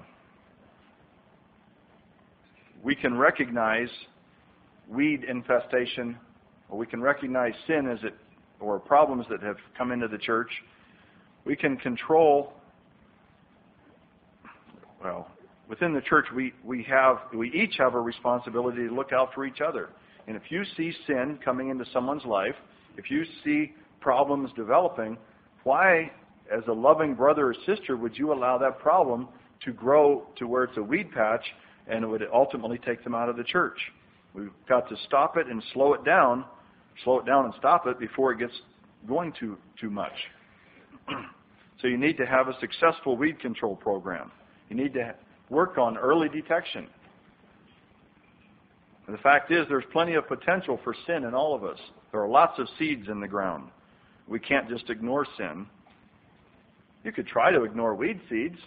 we can recognize weed infestation, or we can recognize sin as it, or problems that have come into the church. We can control, well, within the church we, we have, we each have a responsibility to look out for each other. And if you see sin coming into someone's life, if you see problems developing, why, as a loving brother or sister, would you allow that problem to grow to where it's a weed patch and it would ultimately take them out of the church? We've got to stop it and slow it down, slow it down and stop it before it gets going too, too much. So you need to have a successful weed control program. You need to work on early detection. And the fact is, there's plenty of potential for sin in all of us. There are lots of seeds in the ground. We can't just ignore sin. You could try to ignore weed seeds,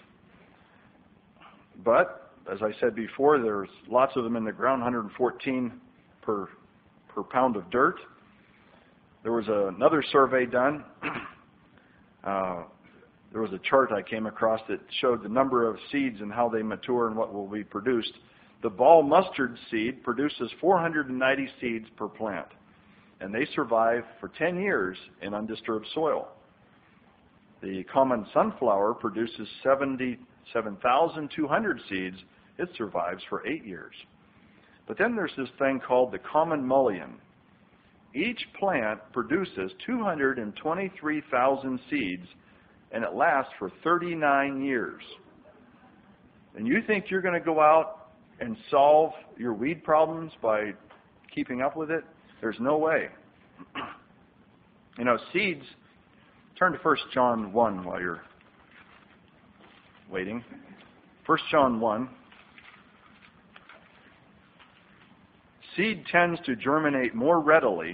but as I said before, there's lots of them in the ground, one hundred fourteen per per pound of dirt. There was a, another survey done. uh, there was a chart I came across that showed the number of seeds and how they mature and what will be produced. The ball mustard seed produces four hundred ninety seeds per plant, and they survive for ten years in undisturbed soil. The common sunflower produces seventy-seven thousand two hundred seeds. It survives for eight years. But then there's this thing called the common mullein. Each plant produces two hundred twenty-three thousand seeds, and it lasts for thirty-nine years. And you think you're going to go out and solve your weed problems by keeping up with it? There's no way. You know, seeds, turn to First John one while you're waiting. First John one. Seed tends to germinate more readily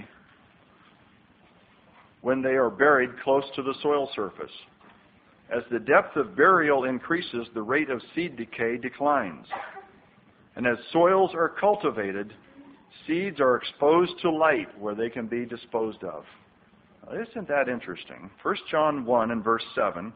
when they are buried close to the soil surface. As the depth of burial increases, the rate of seed decay declines. And as soils are cultivated, seeds are exposed to light where they can be disposed of. Now, isn't that interesting? First John one and verse seven.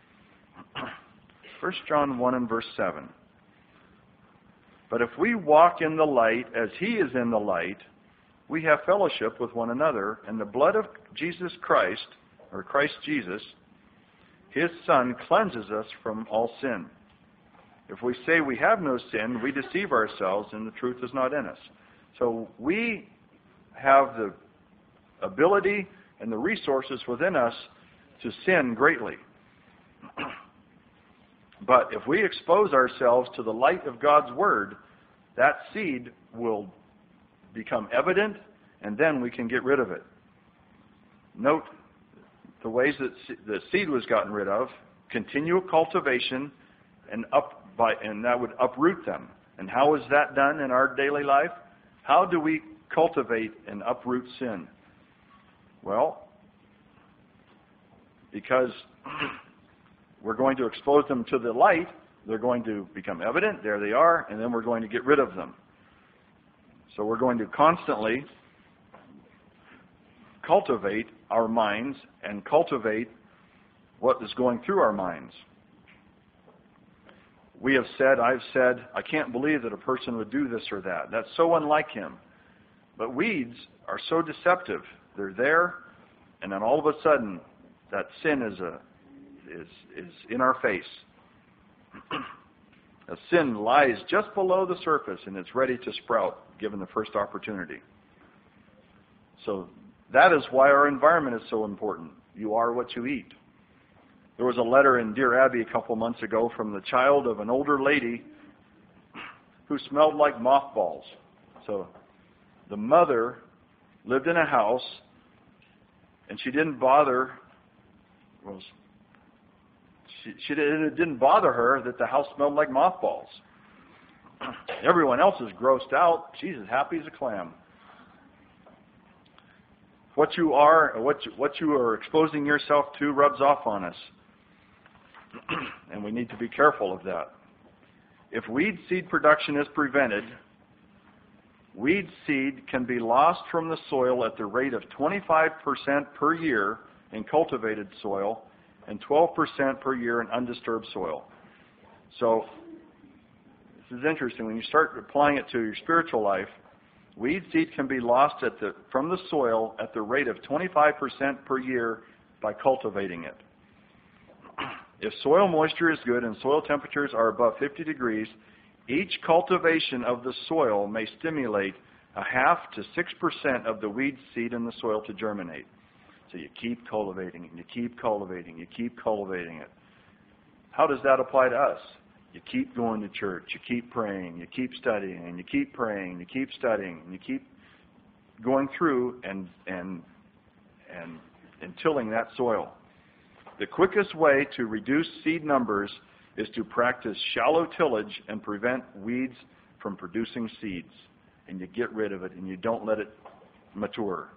First John one and verse seven. But if we walk in the light as he is in the light, we have fellowship with one another, and the blood of Jesus Christ, or Christ Jesus, his Son, cleanses us from all sin. If we say we have no sin, we deceive ourselves, and the truth is not in us. So we have the ability and the resources within us to sin greatly. But if we expose ourselves to the light of God's Word, that seed will become evident, and then we can get rid of it. Note the ways that the seed was gotten rid of: continual cultivation, and up by, and that would uproot them. And how is that done in our daily life? How do we cultivate and uproot sin? Well, because we're going to expose them to the light, they're going to become evident, there they are, and then we're going to get rid of them. So we're going to constantly cultivate our minds and cultivate what is going through our minds. We have said, I've said, I can't believe that a person would do this or that. That's so unlike him. But weeds are so deceptive. They're there, and then all of a sudden, that sin is a is is in our face. A sin lies just below the surface, and it's ready to sprout, given the first opportunity. So that is why our environment is so important. You are what you eat. There was a letter in Deer Abbey a couple months ago from the child of an older lady who smelled like mothballs. So the mother lived in a house, and she didn't bother, well, she, she did, it didn't bother her that the house smelled like mothballs. Everyone else is grossed out. She's as happy as a clam. What you are, what you, what you are exposing yourself to rubs off on us. And we need to be careful of that. If weed seed production is prevented, weed seed can be lost from the soil at the rate of twenty-five percent per year in cultivated soil and twelve percent per year in undisturbed soil. So this is interesting. When you start applying it to your spiritual life, weed seed can be lost at the, from the soil at the rate of twenty-five percent per year by cultivating it. If soil moisture is good and soil temperatures are above fifty degrees, each cultivation of the soil may stimulate a half to six percent of the weed seed in the soil to germinate. So you keep cultivating it, and you keep cultivating, you keep cultivating it. How does that apply to us? You keep going to church, you keep praying, you keep studying, and you keep praying, you keep studying, and you keep going through and and and, and tilling that soil. The quickest way to reduce seed numbers is to practice shallow tillage and prevent weeds from producing seeds. And you get rid of it, and you don't let it mature.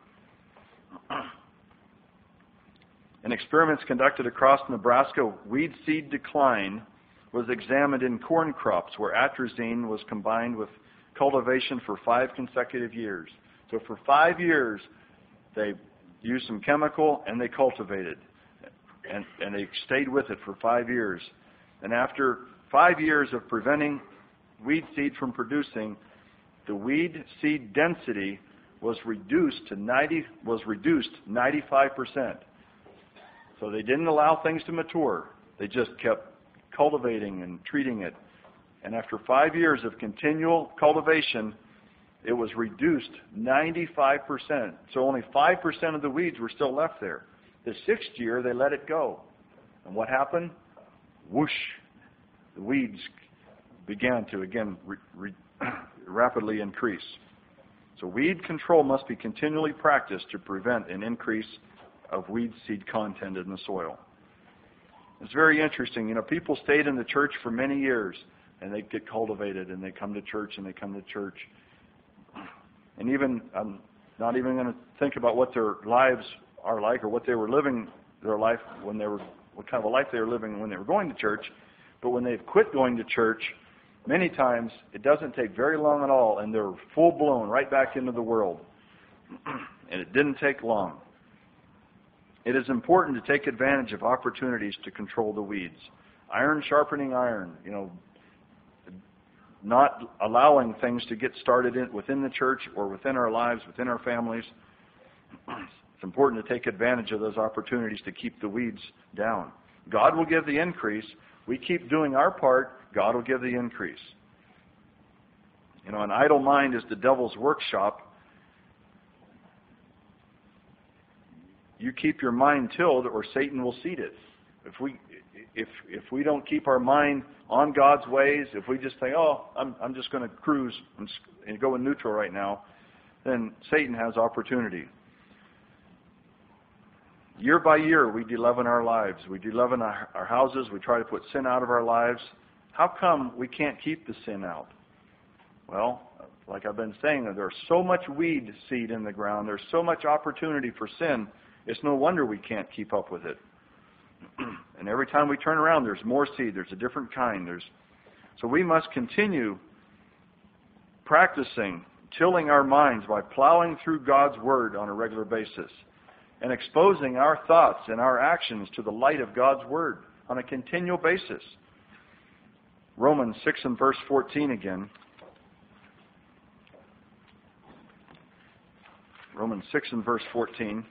In experiments conducted across Nebraska, weed seed decline was examined in corn crops where atrazine was combined with cultivation for five consecutive years. So for five years, they used some chemical and they cultivated. And, and they stayed with it for five years. And after five years of preventing weed seed from producing, the weed seed density was reduced to ninety was reduced ninety-five percent. So they didn't allow things to mature. They just kept cultivating and treating it. And after five years of continual cultivation, it was reduced ninety-five percent. So only five percent of the weeds were still left there. The sixth year, they let it go. And what happened? Whoosh! The weeds began to, again, re, re, rapidly increase. So weed control must be continually practiced to prevent an increase of weed seed content in the soil. It's very interesting. You know, people stayed in the church for many years, and they get cultivated, and they come to church, and they come to church. And even, I'm not even going to think about what their lives are like or what they were living their life when they were, what kind of a life they were living when they were going to church. But when they've quit going to church, many times it doesn't take very long at all, and they're full-blown right back into the world. And it didn't take long. It is important to take advantage of opportunities to control the weeds. Iron sharpening iron, you know, not allowing things to get started in, within the church or within our lives, within our families. It's important to take advantage of those opportunities to keep the weeds down. God will give the increase. We keep doing our part, God will give the increase. You know, an idle mind is the devil's workshop. You keep your mind tilled, or Satan will seed it. If we if if we don't keep our mind on God's ways, if we just think, oh, I'm I'm just going to cruise and go in neutral right now, then Satan has opportunity. Year by year, we de-leaven our lives. We de-leaven our, our houses. We try to put sin out of our lives. How come we can't keep the sin out? Well, like I've been saying, there's so much weed seed in the ground. There's so much opportunity for sin. It's no wonder we can't keep up with it. And every time we turn around, there's more seed. There's a different kind. There's So we must continue practicing, tilling our minds by plowing through God's Word on a regular basis and exposing our thoughts and our actions to the light of God's Word on a continual basis. Romans six and verse fourteen again. Romans six and verse fourteen.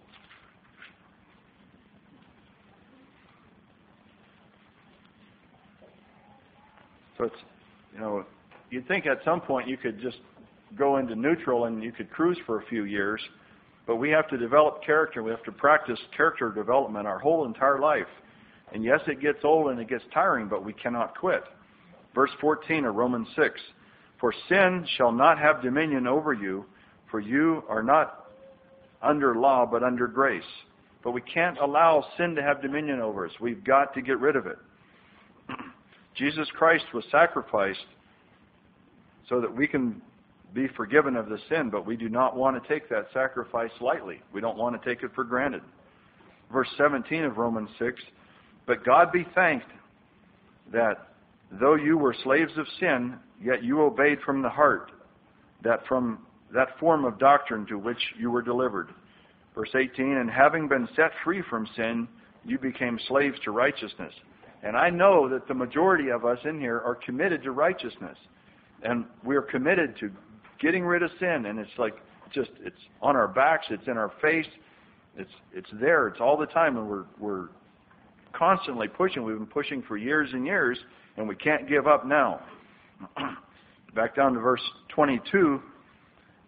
So it's, you know, you'd think at some point you could just go into neutral and you could cruise for a few years, but we have to develop character. We have to practice character development our whole entire life. And yes, it gets old and it gets tiring, but we cannot quit. Verse fourteen of Romans six, for sin shall not have dominion over you, for you are not under law but under grace. But we can't allow sin to have dominion over us. We've got to get rid of it. Jesus Christ was sacrificed so that we can be forgiven of the sin, but we do not want to take that sacrifice lightly. We don't want to take it for granted. Verse seventeen of Romans six, but God be thanked that though you were slaves of sin, yet you obeyed from the heart, that from that form of doctrine to which you were delivered. Verse eighteen, and having been set free from sin, you became slaves to righteousness. And I know that the majority of us in here are committed to righteousness. And we're committed to getting rid of sin. And it's like, just, it's on our backs, it's in our face, it's it's there, it's all the time. And we're we're constantly pushing. We've been pushing for years and years, and we can't give up now. Back down to verse twenty-two.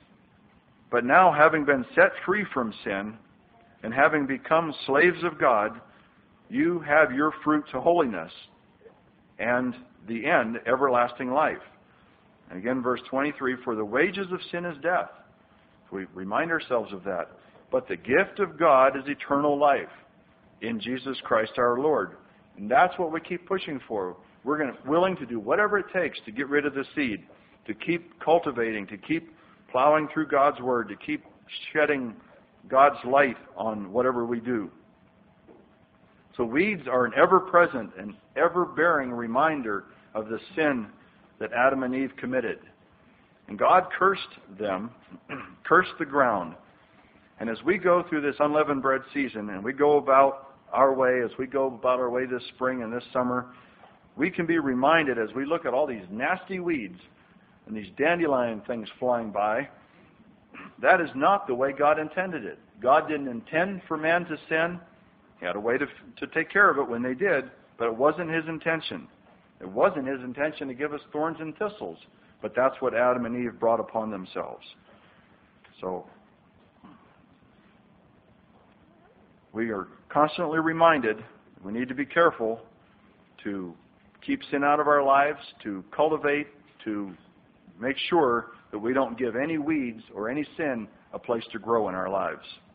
But now, having been set free from sin and having become slaves of God, you have your fruit to holiness and the end, everlasting life. And again, verse twenty-three, for the wages of sin is death. We remind ourselves of that. But the gift of God is eternal life in Jesus Christ our Lord. And that's what we keep pushing for. We're going to, willing to do whatever it takes to get rid of the seed, to keep cultivating, to keep plowing through God's Word, to keep shedding God's light on whatever we do. So weeds are an ever-present and ever-bearing reminder of the sin that Adam and Eve committed. And God cursed them, cursed the ground. And as we go through this unleavened bread season, and we go about our way, as we go about our way this spring and this summer, we can be reminded as we look at all these nasty weeds and these dandelion things flying by, that is not the way God intended it. God didn't intend for man to sin. He had a way to, to take care of it when they did, but it wasn't His intention. It wasn't His intention to give us thorns and thistles, but that's what Adam and Eve brought upon themselves. So, we are constantly reminded we need to be careful to keep sin out of our lives, to cultivate, to make sure that we don't give any weeds or any sin a place to grow in our lives.